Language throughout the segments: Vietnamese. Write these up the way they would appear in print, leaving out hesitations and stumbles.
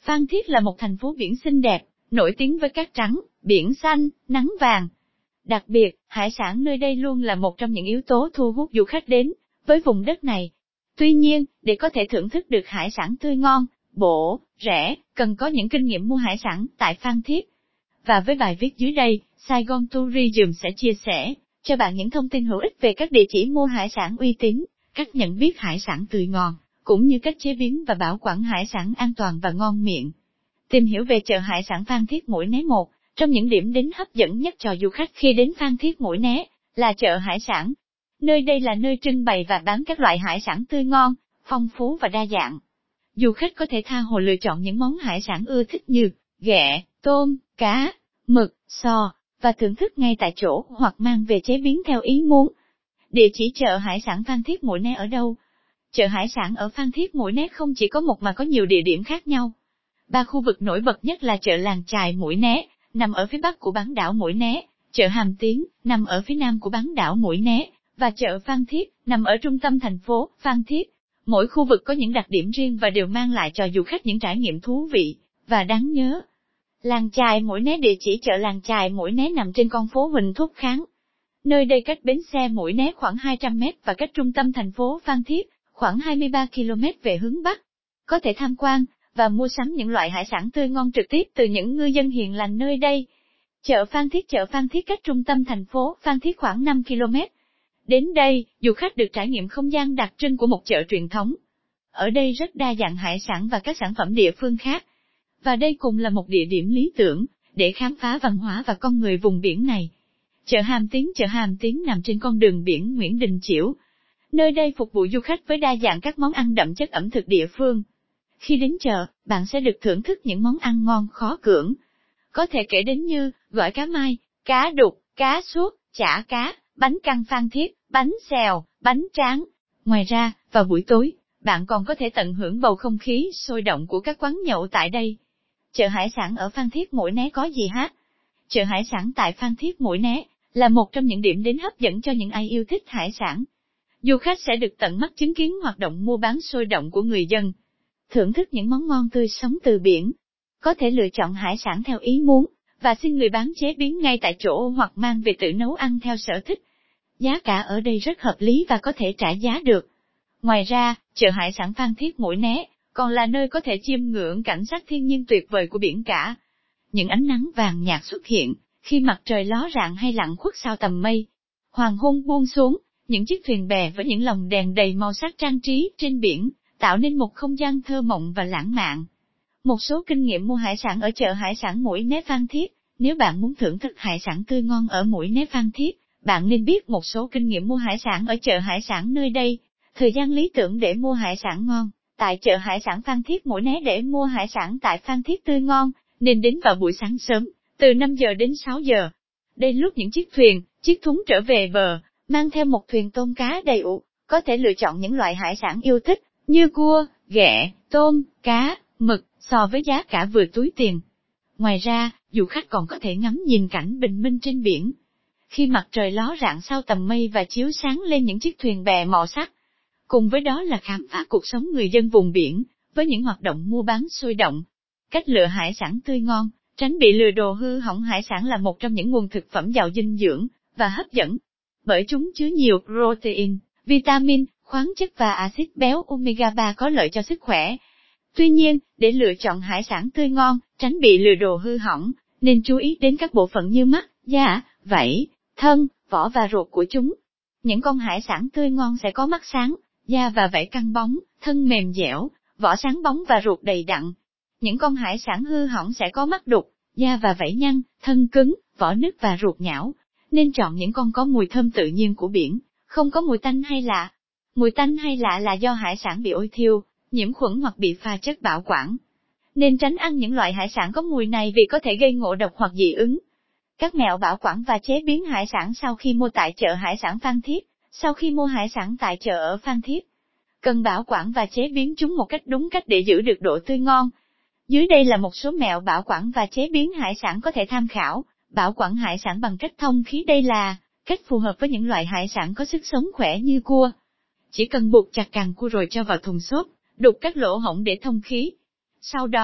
Phan Thiết là một thành phố biển xinh đẹp, nổi tiếng với cát trắng, biển xanh, nắng vàng. Đặc biệt, hải sản nơi đây luôn là một trong những yếu tố thu hút du khách đến với vùng đất này. Tuy nhiên, để có thể thưởng thức được hải sản tươi ngon, bổ, rẻ, cần có những kinh nghiệm mua hải sản tại Phan Thiết. Và với bài viết dưới đây, Saigon Tourism sẽ chia sẻ cho bạn những thông tin hữu ích về các địa chỉ mua hải sản uy tín, cách nhận biết hải sản tươi ngon, cũng như cách chế biến và bảo quản hải sản an toàn và ngon miệng. Tìm hiểu về chợ hải sản Phan Thiết Mũi Né. Một trong những điểm đến hấp dẫn nhất cho du khách khi đến Phan Thiết Mũi Né là chợ hải sản. Nơi đây là nơi trưng bày và bán các loại hải sản tươi ngon, phong phú và đa dạng. Du khách có thể tha hồ lựa chọn những món hải sản ưa thích như ghẹ, tôm, cá, mực, sò, và thưởng thức ngay tại chỗ hoặc mang về chế biến theo ý muốn. Địa chỉ chợ hải sản Phan Thiết Mũi Né ở đâu? Chợ hải sản ở Phan Thiết Mũi Né không chỉ có một mà có nhiều địa điểm khác nhau. 3 khu vực nổi bật nhất là chợ Làng Chài Mũi Né, nằm ở phía bắc của bán đảo Mũi Né, chợ Hàm Tiến, nằm ở phía nam của bán đảo Mũi Né, và chợ Phan Thiết, nằm ở trung tâm thành phố Phan Thiết. Mỗi khu vực có những đặc điểm riêng và đều mang lại cho du khách những trải nghiệm thú vị và đáng nhớ. Làng Chài Mũi Né. Địa chỉ chợ Làng Chài Mũi Né nằm trên con phố Huỳnh Thúc Kháng. Nơi đây cách bến xe Mũi Né khoảng 200 mét và cách trung tâm thành phố Phan Thiết khoảng 23 km về hướng Bắc. Có thể tham quan và mua sắm những loại hải sản tươi ngon trực tiếp từ những ngư dân hiền lành nơi đây. Chợ Phan Thiết cách trung tâm thành phố Phan Thiết khoảng 5 km. Đến đây, du khách được trải nghiệm không gian đặc trưng của một chợ truyền thống. Ở đây rất đa dạng hải sản và các sản phẩm địa phương khác. Và đây cũng là một địa điểm lý tưởng để khám phá văn hóa và con người vùng biển này. Chợ Hàm Tiến nằm trên con đường biển Nguyễn Đình Chiểu. Nơi đây phục vụ du khách với đa dạng các món ăn đậm chất ẩm thực địa phương. Khi đến chợ, bạn sẽ được thưởng thức những món ăn ngon khó cưỡng. Có thể kể đến như gỏi cá mai, cá đục, cá suốt, chả cá, bánh căn Phan Thiết, bánh xèo, bánh tráng. Ngoài ra, vào buổi tối, bạn còn có thể tận hưởng bầu không khí sôi động của các quán nhậu tại đây. Chợ hải sản ở Phan Thiết Mũi Né có gì hả? Chợ hải sản tại Phan Thiết Mũi Né là một trong những điểm đến hấp dẫn cho những ai yêu thích hải sản. Du khách sẽ được tận mắt chứng kiến hoạt động mua bán sôi động của người dân, thưởng thức những món ngon tươi sống từ biển, có thể lựa chọn hải sản theo ý muốn, và xin người bán chế biến ngay tại chỗ hoặc mang về tự nấu ăn theo sở thích. Giá cả ở đây rất hợp lý và có thể trả giá được. Ngoài ra, chợ hải sản Phan Thiết Mũi Né còn là nơi có thể chiêm ngưỡng cảnh sắc thiên nhiên tuyệt vời của biển cả. Những ánh nắng vàng nhạt xuất hiện khi mặt trời ló rạng hay lặn khuất sau tầm mây. Hoàng hôn buông xuống, những chiếc thuyền bè với những lồng đèn đầy màu sắc trang trí trên biển, tạo nên một không gian thơ mộng và lãng mạn. Một số kinh nghiệm mua hải sản ở chợ hải sản Mũi Né Phan Thiết. Nếu bạn muốn thưởng thức hải sản tươi ngon ở Mũi Né Phan Thiết, bạn nên biết một số kinh nghiệm mua hải sản ở chợ hải sản nơi đây. Thời gian lý tưởng để mua hải sản ngon. Tại chợ hải sản Phan Thiết Mũi Né. Để mua hải sản tại Phan Thiết tươi ngon, nên đến vào buổi sáng sớm, từ 5 giờ đến 6 giờ. Đây lúc những chiếc thúng trở về bờ, mang theo một thuyền tôm cá đầy ụ, có thể lựa chọn những loại hải sản yêu thích, như cua, ghẹ, tôm, cá, mực, sò với giá cả vừa túi tiền. Ngoài ra, du khách còn có thể ngắm nhìn cảnh bình minh trên biển. Khi mặt trời ló rạng sau tầm mây và chiếu sáng lên những chiếc thuyền bè màu sắc. Cùng với đó là khám phá cuộc sống người dân vùng biển, với những hoạt động mua bán sôi động. Cách lựa hải sản tươi ngon, tránh bị lừa đồ hư hỏng. Hải sản là một trong những nguồn thực phẩm giàu dinh dưỡng và hấp dẫn, bởi chúng chứa nhiều protein, vitamin, khoáng chất và axit béo omega 3 có lợi cho sức khỏe. Tuy nhiên, để lựa chọn hải sản tươi ngon, tránh bị lừa đồ hư hỏng, nên chú ý đến các bộ phận như mắt, da, vảy, thân, vỏ và ruột của chúng. Những con hải sản tươi ngon sẽ có mắt sáng, da và vảy căng bóng, thân mềm dẻo, vỏ sáng bóng và ruột đầy đặn. Những con hải sản hư hỏng sẽ có mắt đục, da và vảy nhăn, thân cứng, vỏ nứt và ruột nhão. Nên chọn những con có mùi thơm tự nhiên của biển, không có mùi tanh hay lạ. Mùi tanh hay lạ là do hải sản bị ôi thiêu, nhiễm khuẩn hoặc bị pha chất bảo quản. Nên tránh ăn những loại hải sản có mùi này vì có thể gây ngộ độc hoặc dị ứng. Các mẹo bảo quản và chế biến hải sản sau khi mua tại chợ hải sản Phan Thiết. Sau khi mua hải sản tại chợ ở Phan Thiết, cần bảo quản và chế biến chúng một cách đúng cách để giữ được độ tươi ngon. Dưới đây là một số mẹo bảo quản và chế biến hải sản có thể tham khảo. Bảo quản hải sản bằng cách thông khí. Đây là cách phù hợp với những loại hải sản có sức sống khỏe như cua. Chỉ cần buộc chặt càng cua rồi cho vào thùng xốp, đục các lỗ hổng để thông khí. Sau đó,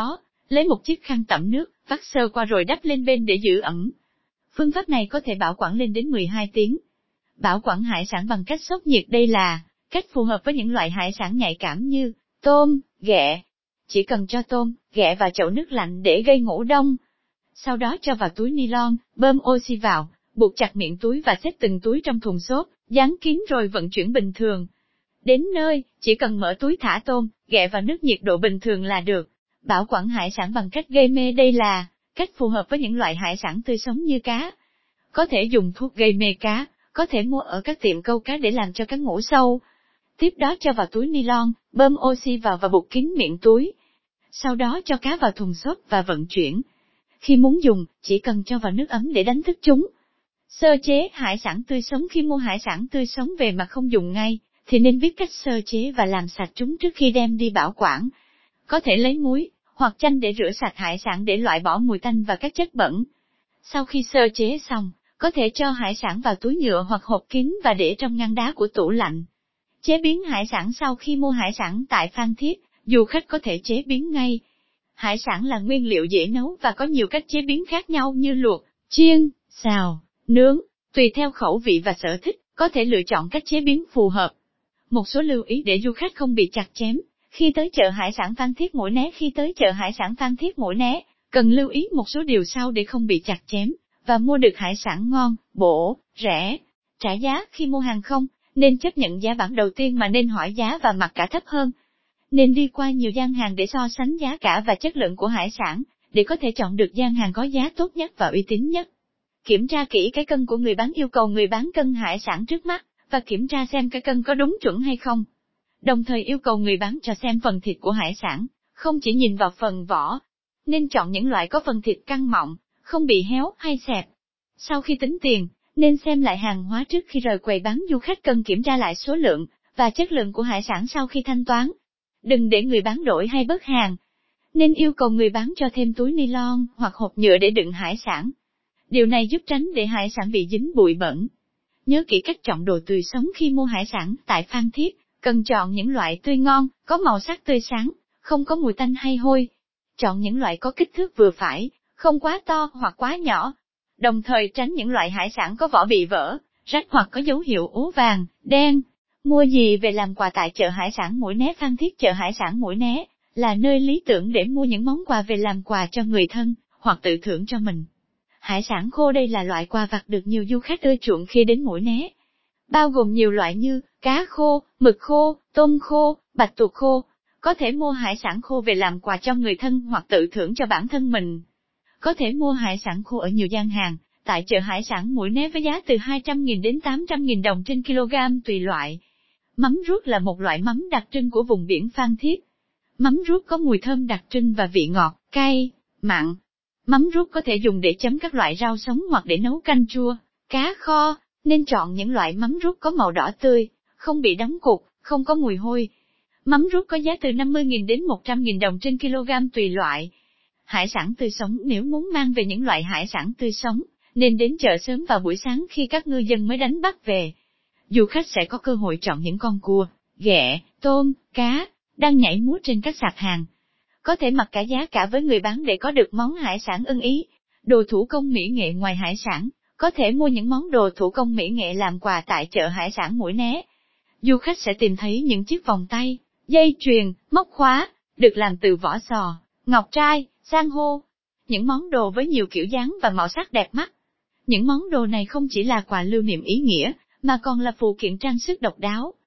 Lấy một chiếc khăn tẩm nước, vắt sơ qua rồi đắp lên bên để giữ ẩm. Phương pháp này có thể bảo quản lên đến 12 tiếng. Bảo quản hải sản bằng cách sốc nhiệt đây là cách phù hợp với những loại hải sản nhạy cảm như tôm, ghẹ. Chỉ cần cho tôm, ghẹ vào chậu nước lạnh để gây ngủ đông. Sau đó cho vào túi nylon, bơm oxy vào, buộc chặt miệng túi và xếp từng túi trong thùng xốp, dán kín rồi vận chuyển bình thường. Đến nơi, chỉ cần mở túi thả tôm, ghẹ vào nước nhiệt độ bình thường là được. Bảo quản hải sản bằng cách gây mê đây là cách phù hợp với những loại hải sản tươi sống như cá. Có thể dùng thuốc gây mê cá, có thể mua ở các tiệm câu cá để làm cho cá ngủ sâu. Tiếp đó cho vào túi nylon, bơm oxy vào và buộc kín miệng túi. Sau đó cho cá vào thùng xốp và vận chuyển. Khi muốn dùng, chỉ cần cho vào nước ấm để đánh thức chúng. Sơ chế hải sản tươi sống. Khi mua hải sản tươi sống về mà không dùng ngay, thì nên biết cách sơ chế và làm sạch chúng trước khi đem đi bảo quản. Có thể lấy muối hoặc chanh để rửa sạch hải sản để loại bỏ mùi tanh và các chất bẩn. Sau khi sơ chế xong, có thể cho hải sản vào túi nhựa hoặc hộp kín và để trong ngăn đá của tủ lạnh. Chế biến hải sản. Sau khi mua hải sản tại Phan Thiết, du khách có thể chế biến ngay. Hải sản là nguyên liệu dễ nấu và có nhiều cách chế biến khác nhau như luộc, chiên, xào, nướng. Tùy theo khẩu vị và sở thích, có thể lựa chọn cách chế biến phù hợp. Một số lưu ý để du khách không bị chặt chém. Khi tới chợ hải sản Phan Thiết Mũi Né. Khi tới chợ hải sản Phan Thiết Mũi Né, cần lưu ý một số điều sau để không bị chặt chém và mua được hải sản ngon, bổ, rẻ. Trả giá. Khi mua hàng không nên chấp nhận giá bản đầu tiên mà nên hỏi giá và mặc cả thấp hơn. Nên đi qua nhiều gian hàng để so sánh giá cả và chất lượng của hải sản, để có thể chọn được gian hàng có giá tốt nhất và uy tín nhất. Kiểm tra kỹ cái cân của người bán. Yêu cầu người bán cân hải sản trước mắt, và kiểm tra xem cái cân có đúng chuẩn hay không. Đồng thời yêu cầu người bán cho xem phần thịt của hải sản, không chỉ nhìn vào phần vỏ. Nên chọn những loại có phần thịt căng mọng, không bị héo hay xẹp. Sau khi tính tiền, nên xem lại hàng hóa trước khi rời quầy bán. Du khách cần kiểm tra lại số lượng và chất lượng của hải sản sau khi thanh toán. Đừng để người bán đổi hay bớt hàng. Nên yêu cầu người bán cho thêm túi nylon hoặc hộp nhựa để đựng hải sản. Điều này giúp tránh để hải sản bị dính bụi bẩn. Nhớ kỹ cách chọn đồ tươi sống. Khi mua hải sản tại Phan Thiết, cần chọn những loại tươi ngon, có màu sắc tươi sáng, không có mùi tanh hay hôi. Chọn những loại có kích thước vừa phải, không quá to hoặc quá nhỏ. Đồng thời tránh những loại hải sản có vỏ bị vỡ, rách hoặc có dấu hiệu ố vàng, đen. Mua gì về làm quà tại chợ hải sản Mũi Né Phan Thiết. Chợ hải sản Mũi Né là nơi lý tưởng để mua những món quà về làm quà cho người thân, hoặc tự thưởng cho mình. Hải sản khô. Đây là loại quà vặt được nhiều du khách ưa chuộng khi đến Mũi Né. Bao gồm nhiều loại như cá khô, mực khô, tôm khô, bạch tuộc khô. Có thể mua hải sản khô về làm quà cho người thân hoặc tự thưởng cho bản thân mình. Có thể mua hải sản khô ở nhiều gian hàng tại chợ hải sản Mũi Né với giá từ 200.000 đến 800.000 đồng trên kg tùy loại. Mắm ruốc là một loại mắm đặc trưng của vùng biển Phan Thiết. Mắm ruốc có mùi thơm đặc trưng và vị ngọt, cay, mặn. Mắm ruốc có thể dùng để chấm các loại rau sống hoặc để nấu canh chua, cá kho. Nên chọn những loại mắm ruốc có màu đỏ tươi, không bị đóng cục, không có mùi hôi. Mắm ruốc có giá từ 50.000 đến 100.000 đồng trên kg tùy loại. Hải sản tươi sống. Nếu muốn mang về những loại hải sản tươi sống, nên đến chợ sớm vào buổi sáng khi các ngư dân mới đánh bắt về. Du khách sẽ có cơ hội chọn những con cua, ghẹ, tôm, cá đang nhảy múa trên các sạp hàng. Có thể mặc cả giá cả với người bán để có được món hải sản ưng ý. Đồ thủ công mỹ nghệ. Ngoài hải sản, có thể mua những món đồ thủ công mỹ nghệ làm quà tại chợ hải sản Mũi Né. Du khách sẽ tìm thấy những chiếc vòng tay, dây chuyền, móc khóa, được làm từ vỏ sò, ngọc trai, san hô. Những món đồ với nhiều kiểu dáng và màu sắc đẹp mắt. Những món đồ này không chỉ là quà lưu niệm ý nghĩa, mà còn là phụ kiện trang sức độc đáo,